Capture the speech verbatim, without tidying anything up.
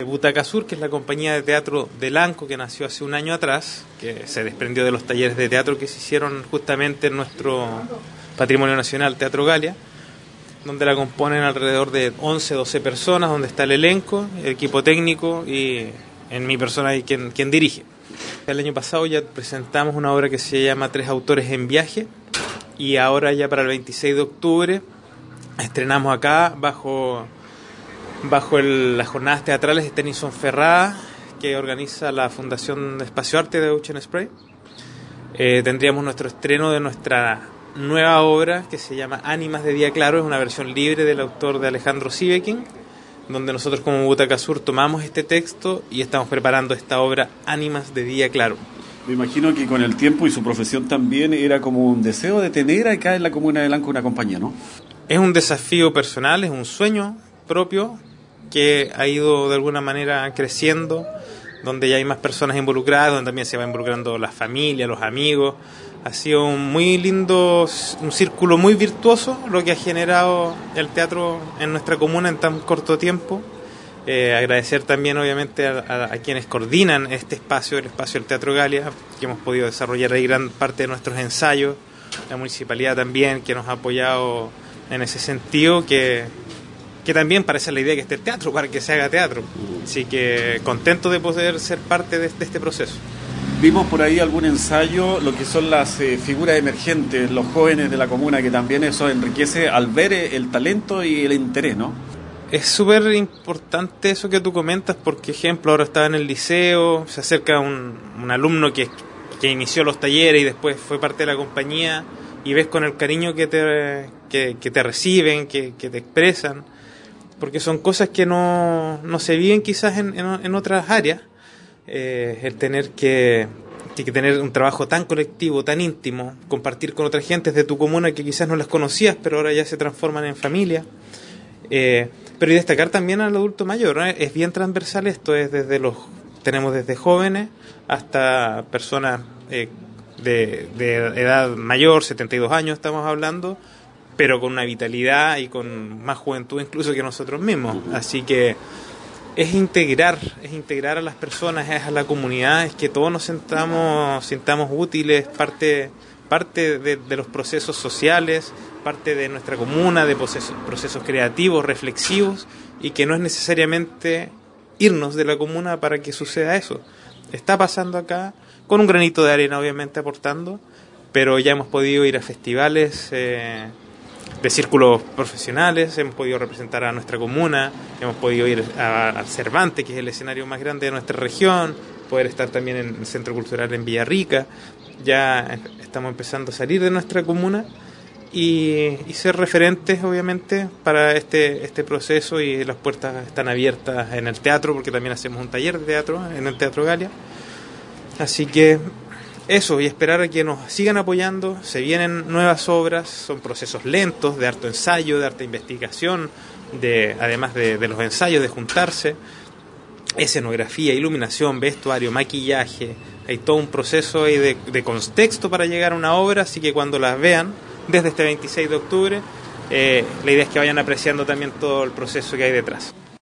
Butaca Sur, que es la compañía de teatro de Lanco que nació hace un año atrás, que se desprendió de los talleres de teatro que se hicieron justamente en nuestro Patrimonio Nacional, Teatro Galia, donde la componen alrededor de once, doce personas, donde está el elenco, el equipo técnico y en mi persona hay quien, quien dirige. El año pasado ya presentamos una obra que se llama Tres autores en viaje y ahora ya para el veintiséis de octubre estrenamos acá bajo... bajo el, las jornadas teatrales de Tennyson Ferrada, que organiza la Fundación de Espacio Arte de Ocean Spray. Eh, tendríamos nuestro estreno de nuestra nueva obra que se llama Ánimas de Día Claro, es una versión libre del autor de Alejandro Sieveking, donde nosotros como Butaca Sur tomamos este texto y estamos preparando esta obra Ánimas de Día Claro. Me imagino que con el tiempo y su profesión también era como un deseo de tener acá en la comuna de Lanco una compañía, ¿no? Es un desafío personal, es un sueño propio que ha ido de alguna manera creciendo, donde ya hay más personas involucradas, donde también se va involucrando la familia, los amigos. Ha sido un muy lindo, un círculo muy virtuoso lo que ha generado el teatro en nuestra comuna en tan corto tiempo. Eh, agradecer también obviamente a, a, a quienes coordinan este espacio, el espacio del Teatro Galia, que hemos podido desarrollar ahí gran parte de nuestros ensayos, la municipalidad también que nos ha apoyado en ese sentido, que que también parece la idea que esté el teatro, para que se haga teatro. Así que contento de poder ser parte de, de este proceso. Vimos por ahí algún ensayo, lo que son las eh, figuras emergentes, los jóvenes de la comuna, que también eso enriquece al ver el talento y el interés, ¿no? Es súper importante eso que tú comentas, porque, ejemplo, ahora estaba en el liceo, se acerca un, un alumno que, que inició los talleres y después fue parte de la compañía, y ves con el cariño que te, que, que te reciben, que, que te expresan, porque son cosas que no, no se viven quizás en, en, en otras áreas. Eh, el tener que, que tener un trabajo tan colectivo, tan íntimo, compartir con otras gentes de tu comuna que quizás no las conocías, pero ahora ya se transforman en familia. Eh, pero y destacar también al adulto mayor, ¿no? Es bien transversal esto, es desde los, tenemos desde jóvenes hasta personas eh, de, de edad mayor, setenta y dos años estamos hablando, pero con una vitalidad y con más juventud incluso que nosotros mismos. Así que es integrar, es integrar a las personas, es a la comunidad, es que todos nos sentamos, sintamos útiles, parte, parte de, de los procesos sociales, parte de nuestra comuna, de procesos, procesos creativos, reflexivos, y que no es necesariamente irnos de la comuna para que suceda eso. Está pasando acá, con un granito de arena obviamente aportando, pero ya hemos podido ir a festivales eh, de círculos profesionales, hemos podido representar a nuestra comuna, hemos podido ir al Cervantes, que es el escenario más grande de nuestra región, poder estar también en el Centro Cultural en Villarrica. Ya estamos empezando a salir de nuestra comuna y, y ser referentes obviamente para este, este proceso, y las puertas están abiertas en el teatro, porque también hacemos un taller de teatro en el Teatro Galia. Así que eso, y esperar a que nos sigan apoyando. Se vienen nuevas obras, son procesos lentos, de harto ensayo, de harta investigación, de además de, de los ensayos, de juntarse, escenografía, iluminación, vestuario, maquillaje. Hay todo un proceso ahí de, de contexto para llegar a una obra, así que cuando las vean, desde este veintiséis de octubre, eh, la idea es que vayan apreciando también todo el proceso que hay detrás.